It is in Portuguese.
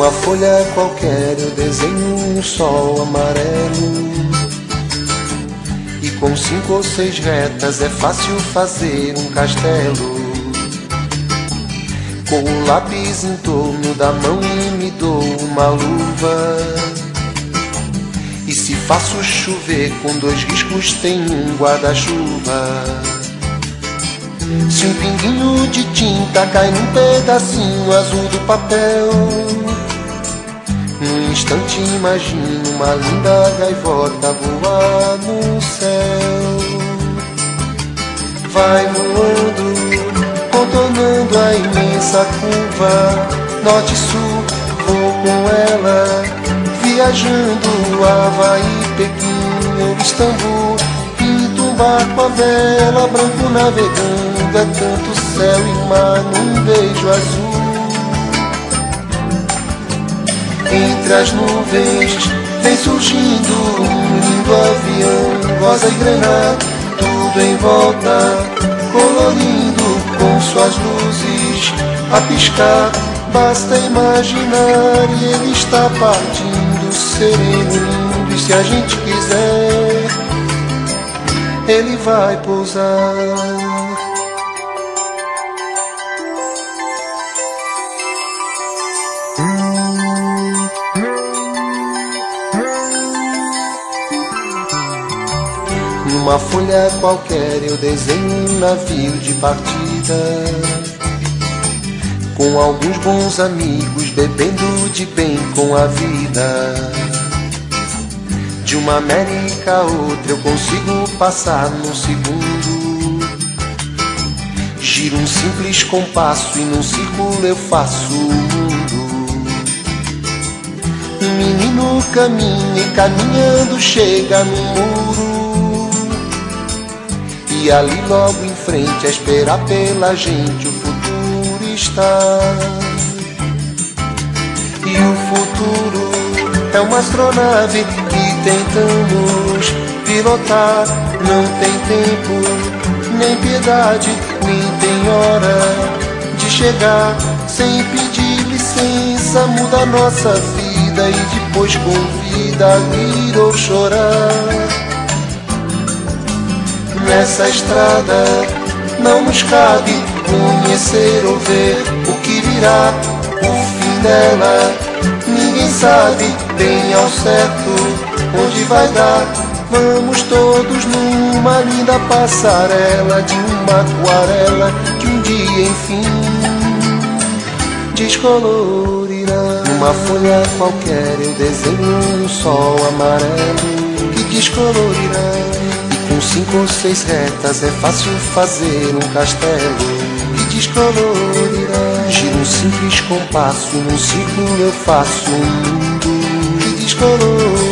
Numa folha qualquer eu desenho um sol amarelo, e com 5 ou 6 retas é fácil fazer um castelo. Com o lápis em torno da mão e me dou uma luva, e se faço chover com 2 riscos tem um guarda-chuva. Se um pinguinho de tinta cai num pedacinho azul do papel, num instante imagino uma linda gaivota voar no céu. Vai voando, contornando a imensa curva, norte-sul, vou com ela, viajando Havaí, Pequim ou Istambul. Pinto um barco à vela, branco navegando, é tanto céu e mar num beijo azul. Entre as nuvens vem surgindo um lindo avião, rosa e grená, tudo em volta, colorindo com suas luzes a piscar. Basta imaginar e ele está partindo, sereno, lindo, e se a gente quiser, ele vai pousar. Numa folha qualquer eu desenho um navio de partida, com alguns bons amigos bebendo de bem com a vida. De uma América a outra eu consigo passar num segundo. Giro um simples compasso e num círculo eu faço o mundo. Um menino caminha e caminhando chega no muro, e ali logo em frente a esperar pela gente o futuro está. E o futuro é uma astronave que tentamos pilotar. Não tem tempo, nem piedade, nem tem hora de chegar. Sem pedir licença muda a nossa vida e depois convida a rir ou chorar. Nessa estrada não nos cabe conhecer ou ver o que virá, o fim dela ninguém sabe bem ao certo onde vai dar. Vamos todos numa linda passarela de uma aquarela que um dia enfim descolorirá. Numa folha qualquer eu desenho um sol amarelo que descolorirá. Com 5 ou 6 retas é fácil fazer um castelo que descolorirá. Giro um simples compasso, num círculo eu faço um mundo que descolorirá.